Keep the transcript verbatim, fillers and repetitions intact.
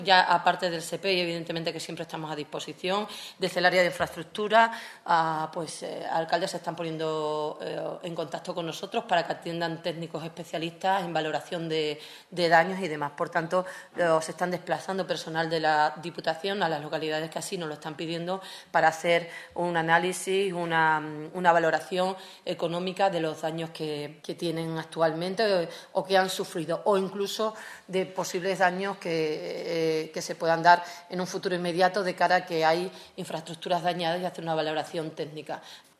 Ya aparte del S E P I, evidentemente que siempre estamos a disposición, desde el área de infraestructura, a, pues eh, alcaldes se están poniendo eh, en contacto con nosotros para que atiendan técnicos especialistas en valoración de, de daños y demás. Por tanto, eh, se están desplazando personal de la Diputación a las localidades que así nos lo están pidiendo para hacer un análisis, una, una valoración económica de los daños que, que tienen actualmente o, o que han sufrido, o incluso de posibles daños que eh, que se puedan dar en un futuro inmediato de cara a que hay infraestructuras dañadas y hacer una valoración técnica.